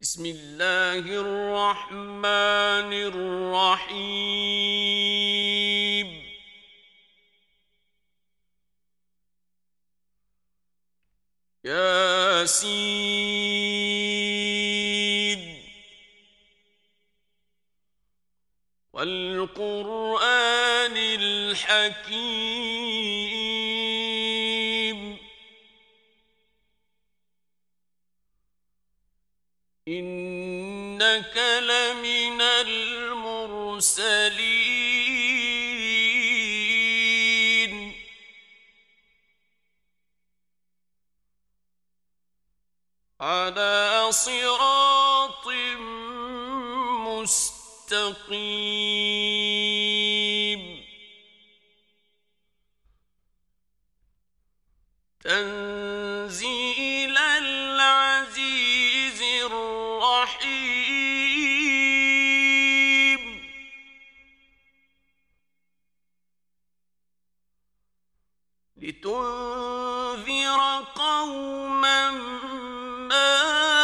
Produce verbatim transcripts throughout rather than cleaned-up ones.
بسم الله الرحمن الرحيم ياسين والقرآن الحكيم إنك لمن المرسلين على صراط مستقيم تنزيل العزيز الرحيم لتنذر قوما ما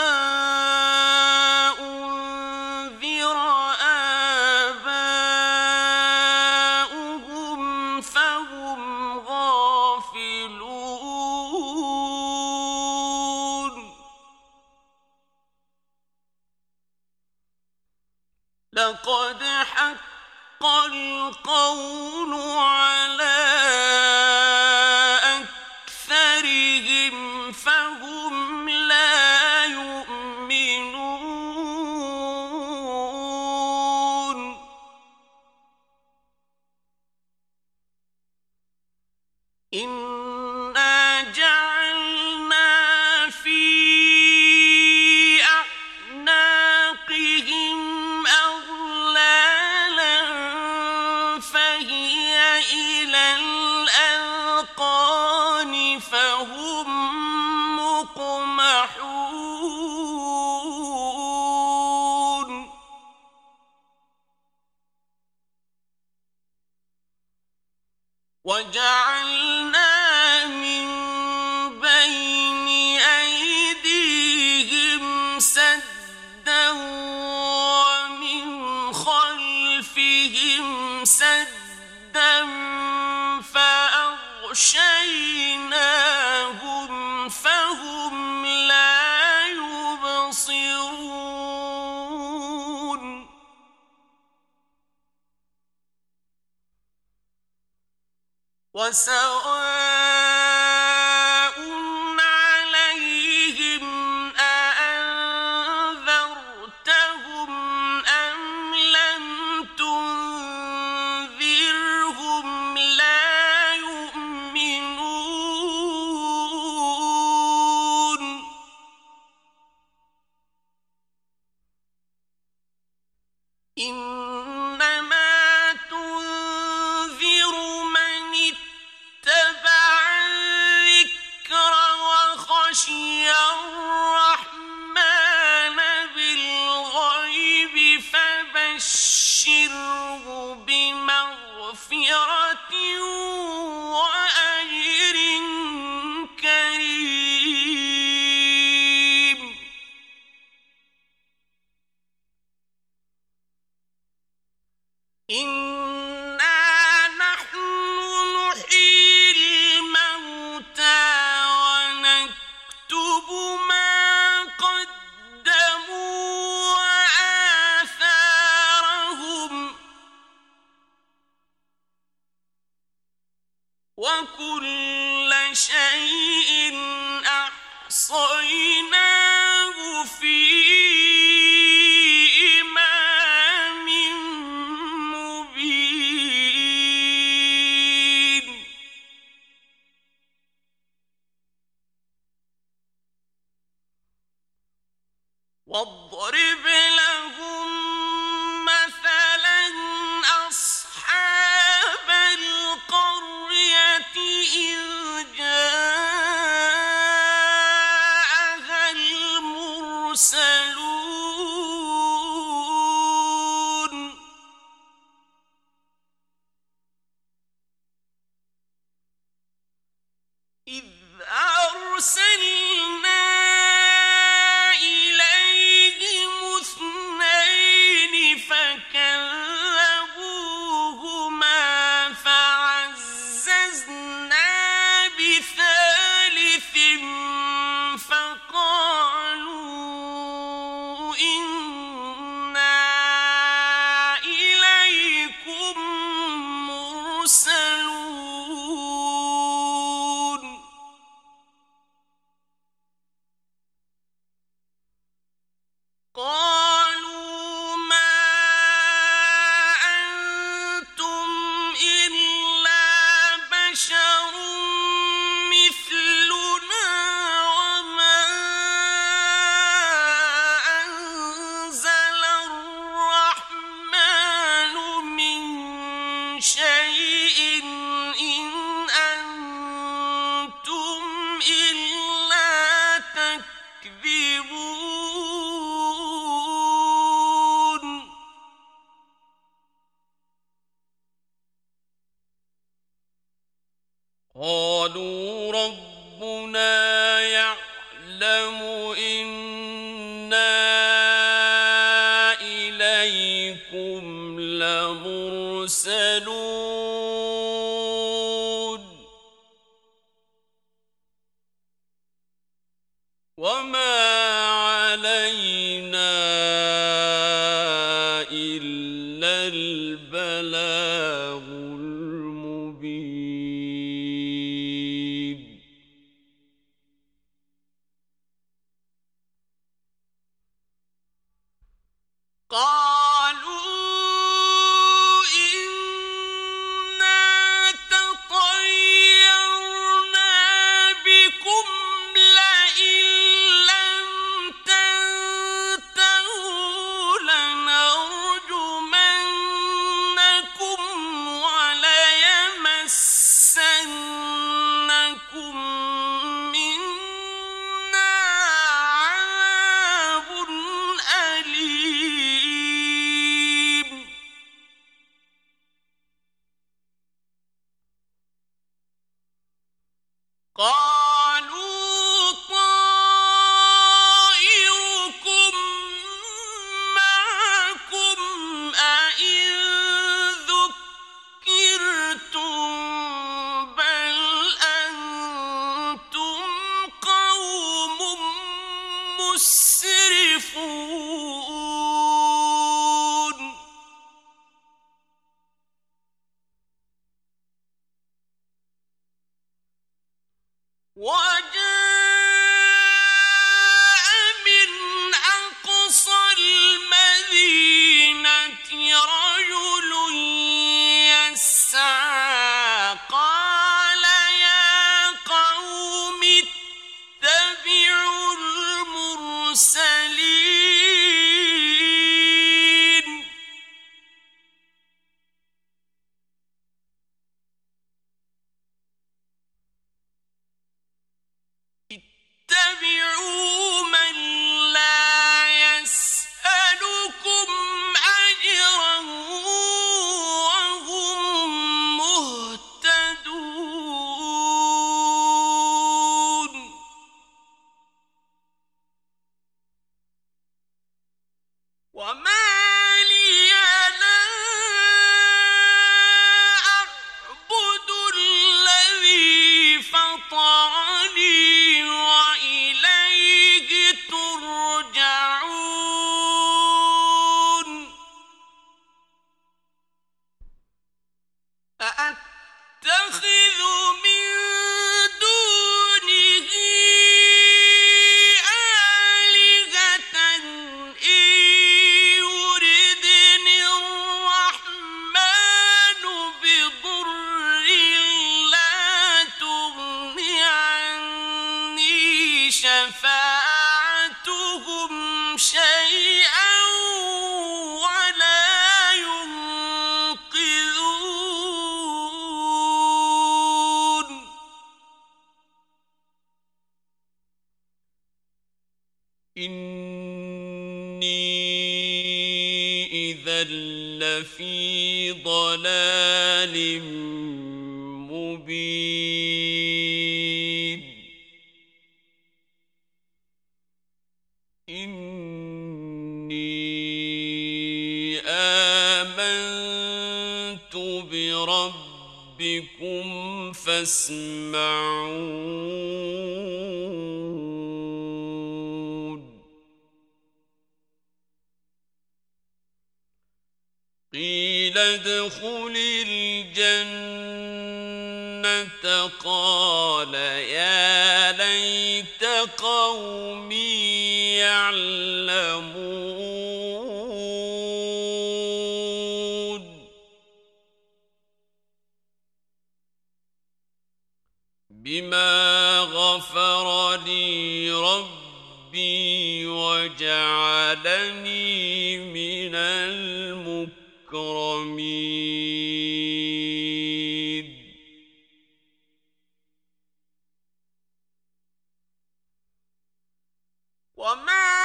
أنذر آباؤهم فهم غافلون لقد حق القول على أكثرهم فهم لا يؤمنون إنا جعلنا في أعناقهم أغلالا فهي إلى الأذقان فهم مقمحون وجعلنا من بين أيديهم سدا ومن خلفهم سدا فأغشيناهم فهم لا يبصرون وسواء عليهم أأنذرتهم أم لم تنذرهم لا يؤمنون إنما تنذر من اتبع الذكر وخشي الرحمن بالغيب فبشره بمغفرة وأجر كريم إنا نحن نحيي الموتى ونكتب ما قدموا وآثارهم وكل شيء أحصيناه في إمام مبين واضرب لهم مثلا أصحاب القرية إذ جاءها المرسلون إذ أرسلنا إليهم إنا إليكم مرسلون قالوا ما أنتم إلا بشر مثلنا وما أنزل الرحمن من شيء إن أنتم إلا تكذبون قالوا ربنا يعلم إنا إليكم لمرسلون وما علينا إلا البلاغ المبين قالوا إنا تطيرنا بكم لئن لم تنتهوا لنرجمنكم وليمسنكم منا عذاب أليم قالوا طائركم معكم أئن ذكرتم بل أنتم قوم مسرفون وجاء من أقصى المدينة رجل يسعى قال يا قوم اتبعوا المرسلين اتبعوا من لا يسألكم أجرا وهم مهتدون وما لي لا أعبد الذي فطرني وإليه ترجعون أأتخذ من دونه آلهة إن يردني الرحمن بضر لا تغن عني شفاعتهم شيئا ولا ينقذون إني إذا لفي ضلال مبين إني آمنت بربكم فاسمعون. قيل ادخل الجنة قال يا ليت قومي يعلمون بما غفر لي ربي وجعلني من المكرمين وما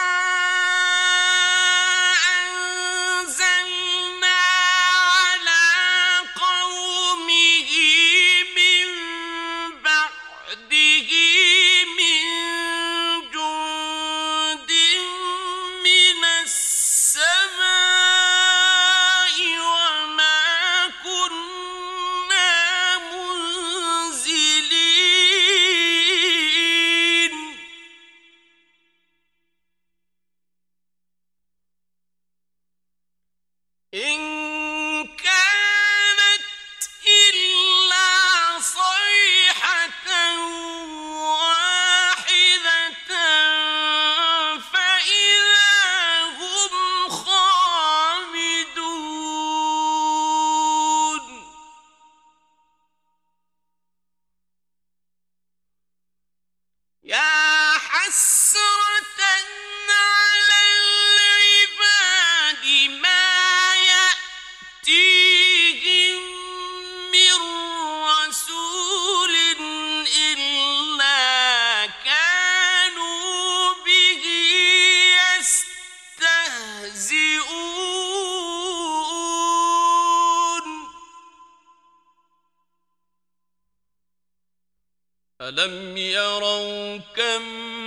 ألم يروا كم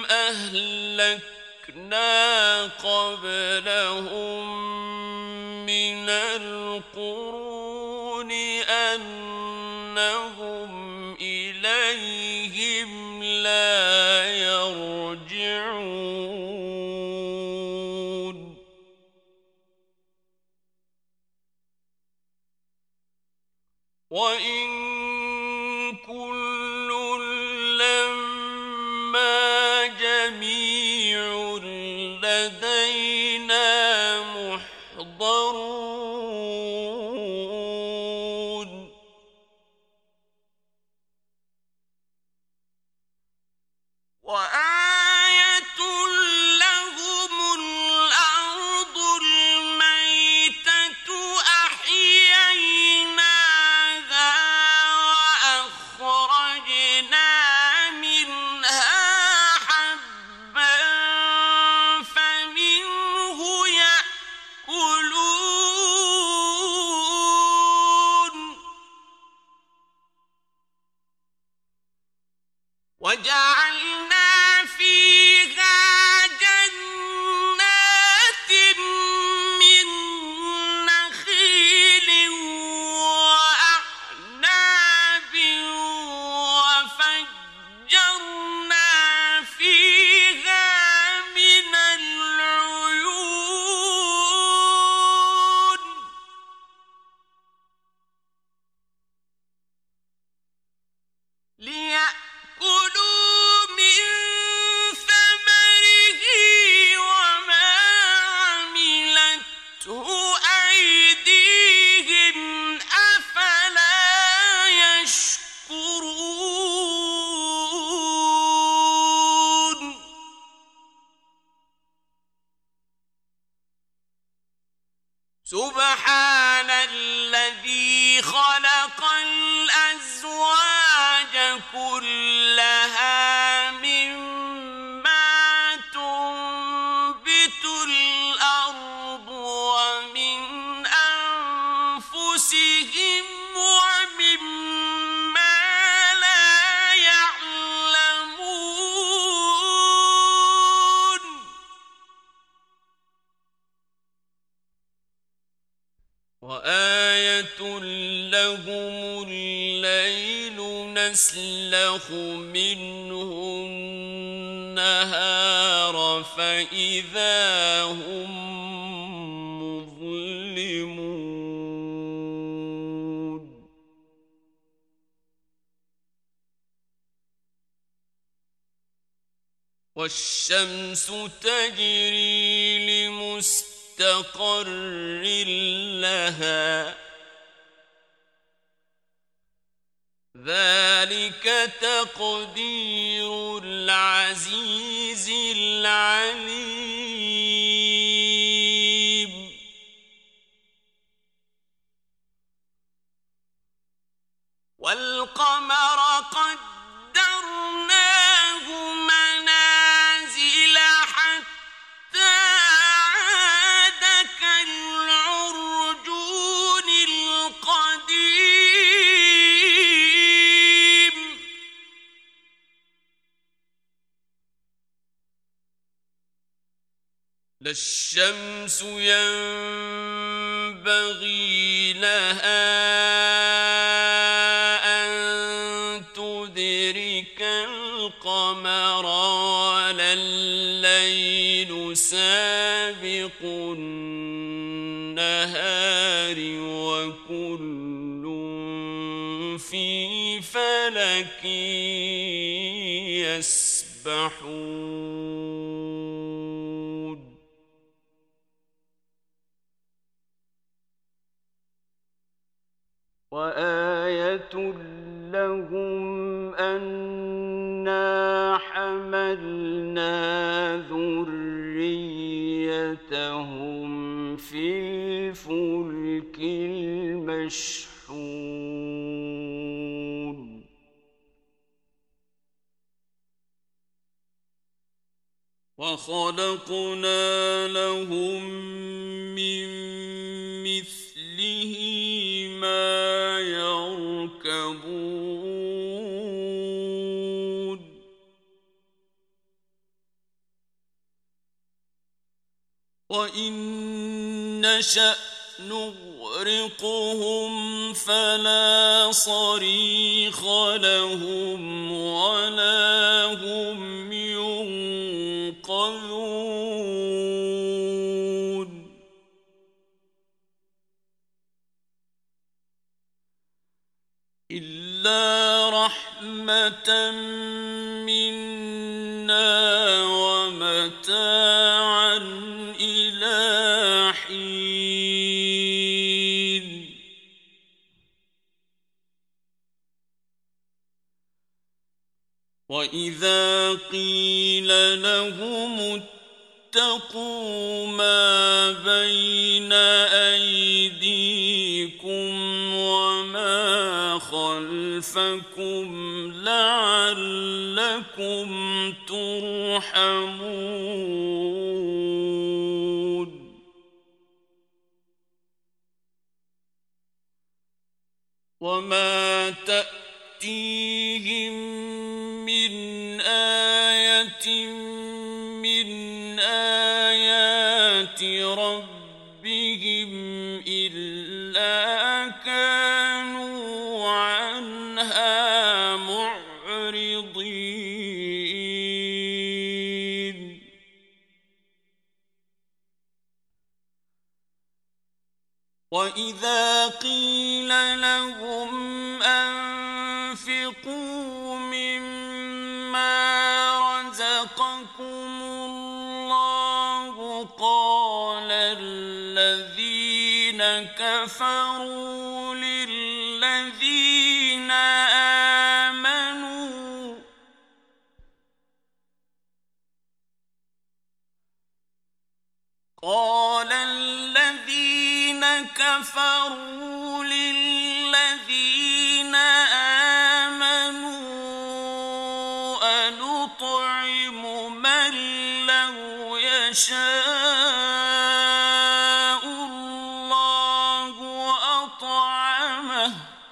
أهلكنا قبلهم من القرون أنهم إليهم لا يرجعون وإن سبحان الذي خلق الأزواج كلها مما تنبت الأرض ومن أنفسهم ومما لا يعلمون وآية لهم الليل نسلخ منه النهار فإذا هم مظلمون والشمس تجري لمستقر لها ذلك تقدير العزيز العليم والقمر قدرناه منازل حتى عاد كالعرجون القديم لا الشمس ينبغي لها القمر ولا الليل سابق النهار وكل في فلك يسبحون وآية لهم أنا حملنا ذريتهم في الفلك المشحون وخلقنا لهم من مثله ما يركبون وإن نشأ نغرقهم فلا صريخ لهم ولا هم ينقذون إلا رحمة منا ومتاعا إلى حين وإذا قيل لهم اتقوا ما بين أيديكم وما خلفكم لعلكم ترحمون وما تأتيهم من آية من آيات ربهم إلا كانوا عنها معرضين وإذا قيل لهم أنفقوا مما رزقكم الله قال الذين كفروا للذين آمنوا قال الذين كفروا للذين آمنوا أنطعم من لو يشاء الله أطعمه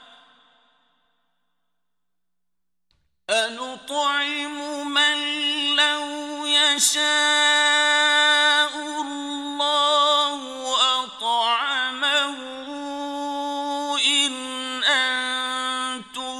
أنطعم من لو يشاء الله أطعمه إن أنتم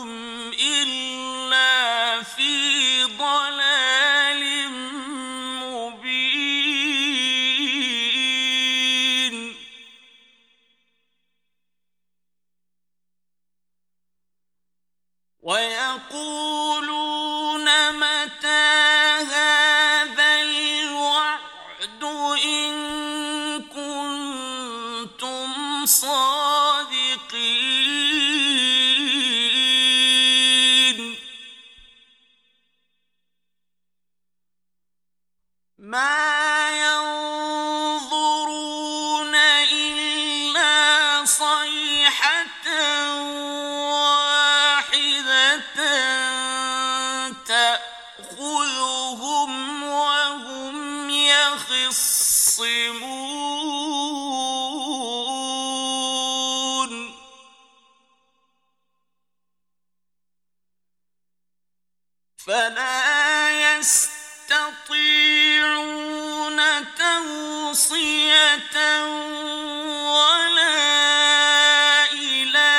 ناصية ولا إلى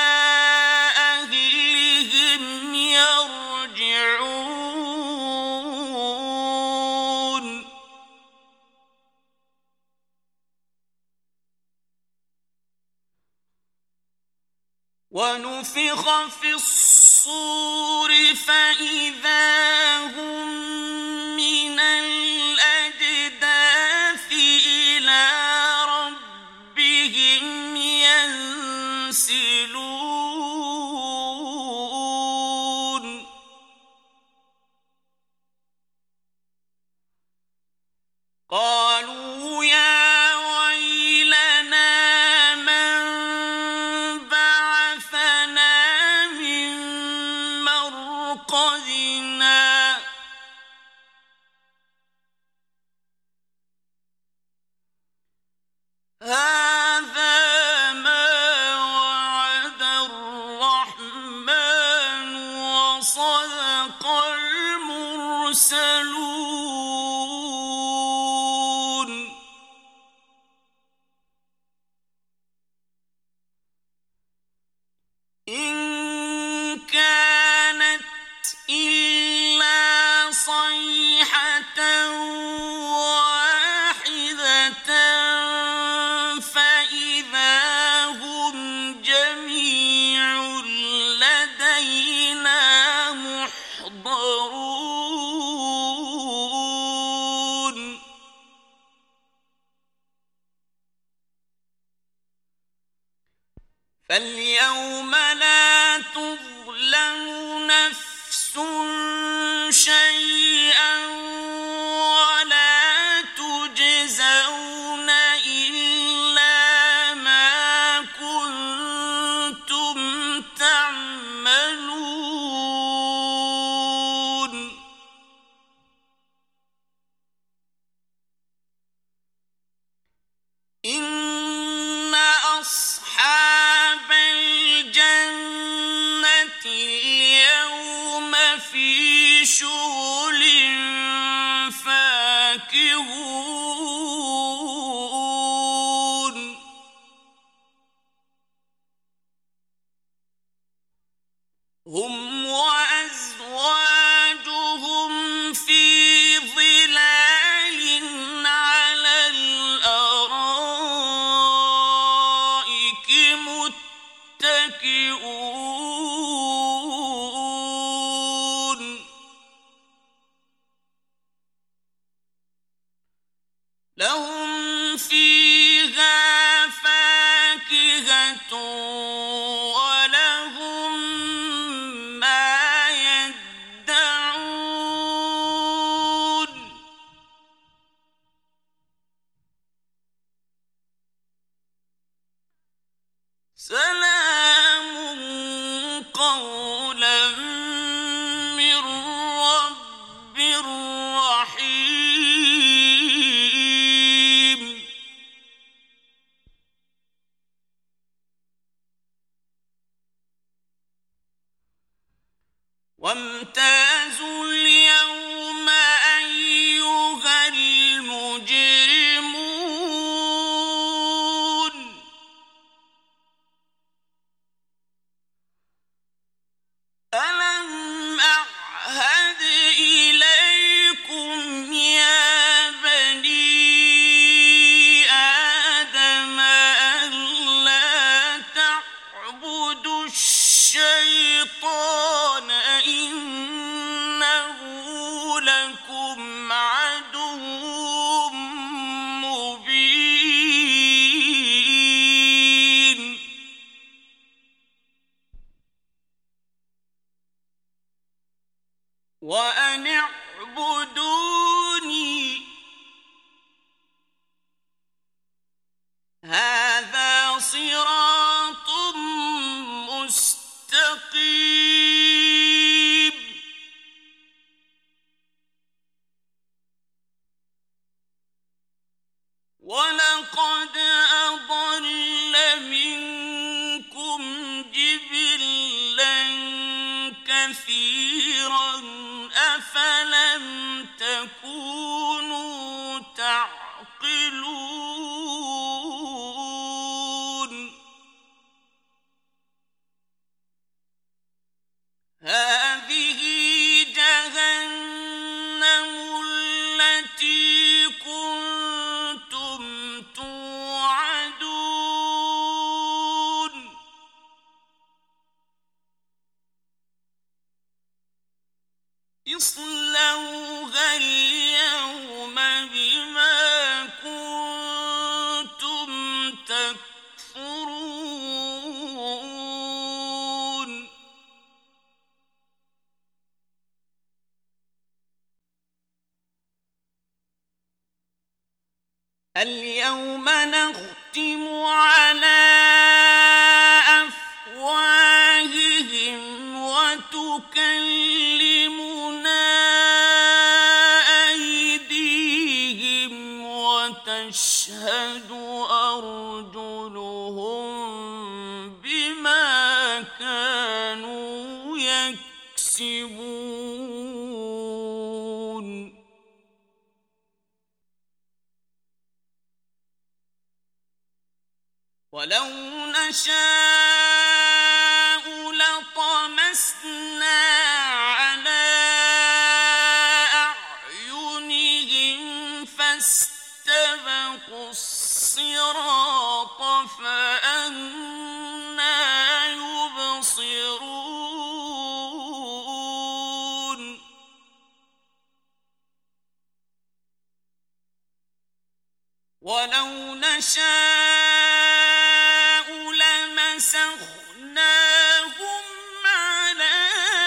أهلهم يرجعون ونفخ في الصور فإذا هم من الأجداث إلى ربهم ينسلون قالوا يا ويلنا من بعثنا من مرقدنا هذا ما وعد الرحمن وصدق المرسلون إن كانت إلا صيحة واحدة فإذا هم جميع لدينا محضرون فاليوم لا تظلم نفس شيئا ولا تجزون إلا ما كنتم تعملون إن أصحاب الجنة اليوم في شغل فاكهون هم وأزواجهم في ظلال على الأرائك متكئون لهم فيها فاكهة ولهم ما يدعون سلام قولا من رب رحيم وامتازوا اليوم أيها المجرمون ألم أعهد إليكم يا بني آدم ألا تعبدوا الشيطان إنه لكم عدو مبين وأن اعبدوني هذا صراط مستقيم ولقد أضل منكم جبلا كثيرا أفلم تكونوا تعقلون اصْلَوْهَا الْيَوْمَ بِمَا كُنتُمْ تَكْفُرُونَ الْيَوْمَ نَخْتِمُ عَلَى أَفْوَاهِهِمْ وَتُكَلِّمُنَا أَيْدِيهِمْ وَتَشْهَدُ أَرْجُلُهُم بِمَا كَانُوا يَكْسِبُونَ وَلَوْ نَشَاءُ لَطَمَسْنَا عَلَى أَعْيُنِهِمْ فَاسْتَبَقُوا الصِّرَاطَ فَأَنَّىٰ يُبْصِرُونَ وَلَوْ نَشَاءُ لَمَسَخْنَاهُمْ عَلَىٰ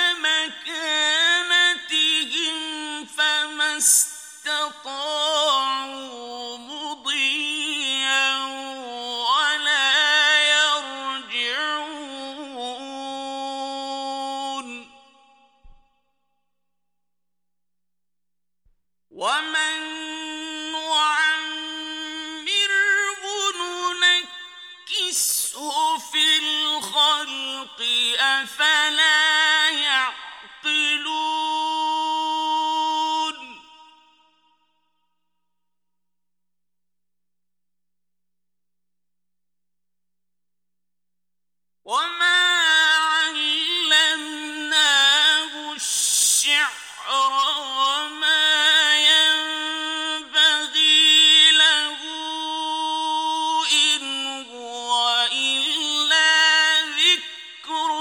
مَكَانَتِهِمْ فَمَا اسْتَطَاعُوا مُضِيًّا وَلَا يَرْجِعُونَ وَمَن فِي الْخَلْقِ أَفَلَا يَعْقِلُونَ وَمَا عَلَّمْنَاهُ الشِّعْرَ وَمَا يَنبَغِي لَهُ إِنْ هُوَ إِلَّا ذِكْرٌ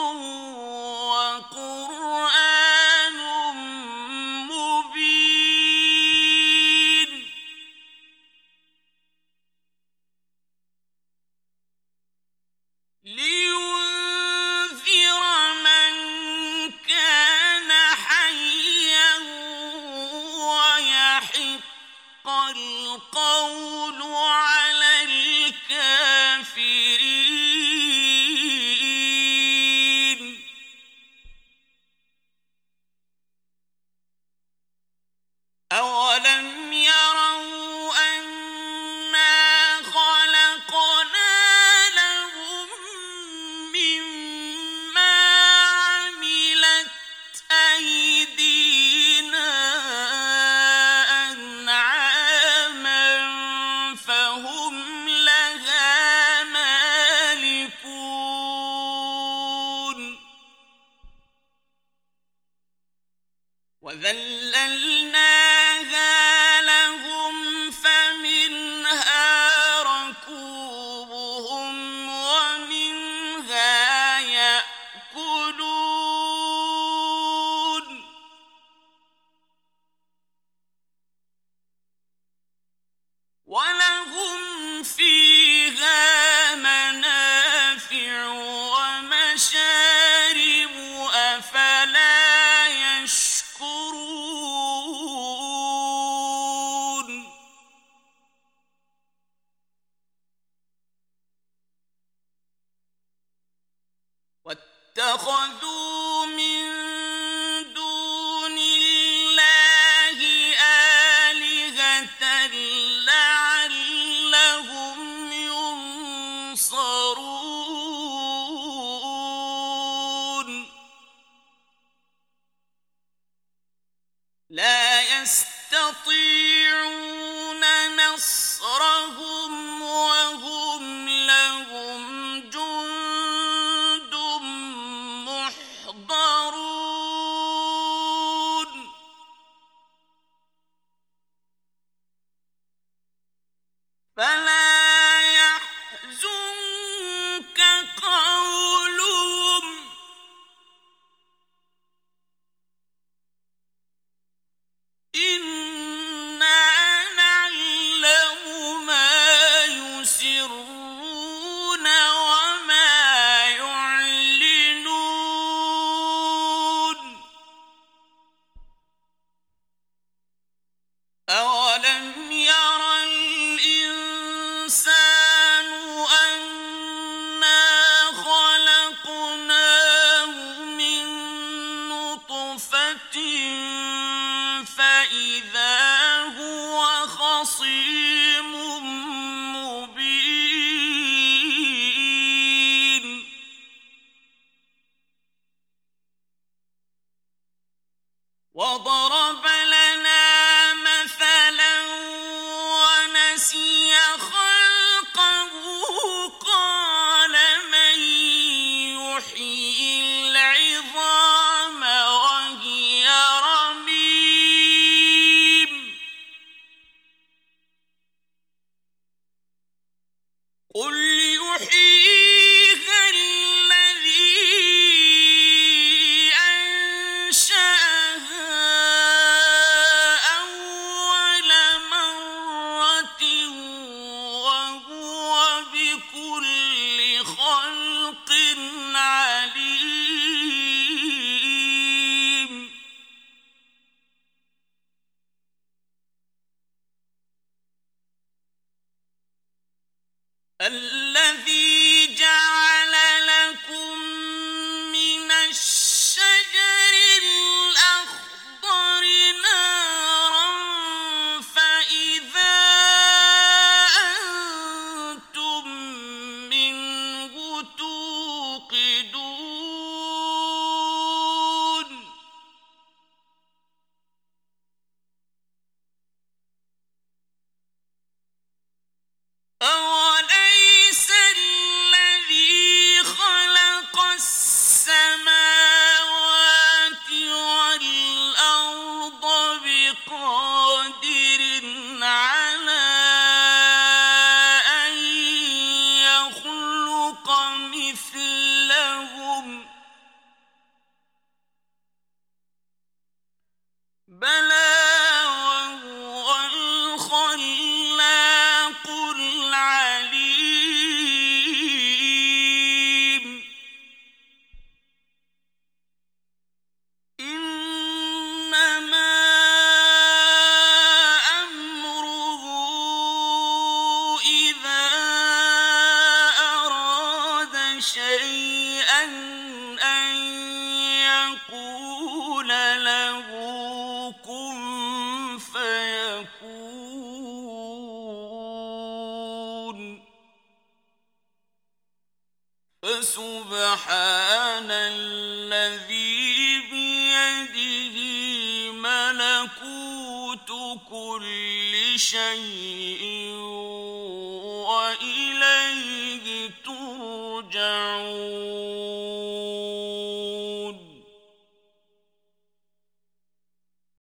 وَقُرْآنٌ مُّبِينٌ لِيُنذِرَ مَن كَانَ حَيًّا وَيَحِقَّ الْقَوْلُ عَلَى الْكَافِرِينَ أَوَلَمْ يَرَوْا أَنَّا خَلَقْنَا لَهُم مِّمَّا عَمِلَتْ أَيْدِينَا أَنْعَامًا فَهُمْ لَهَا مَالِكُونَ وَذَلَّلْنَاهَا لَهُمْ فَمِنْهَا رَكُوبُهُمْ وَمِنْهَا يَأْكُلُونَ وَلَهُمْ فِيهَا مَنَافِعُ وَمَشَارِبُ أَفَلَا يَشْكُرُونَ وَاتَّخَذُوا مِن دُونِ اللَّهِ آلِهَةً لَّعَلَّهُمْ يُنصَرُونَ لَا يَسْتَطِيعُونَ نَصْرَهُمْ وَهُمْ لَهُمْ جُندٌ مُّحْضَرُونَ قل يحييها الذي أنشأها أول مرة وهو بكل خلق عليم الذي جعل لكم من الشجر الأخضر نارا فإذا أنتم منه توقدون أوليس الذي خلق السماوات والأرض بقادر على أن يخلق مثلهم بلى وهو الخلاق العليم إنما أمره إذا أراد شيئا أن يقول له كن فيكون فسبحان الذي بيده ملكوت كل شيء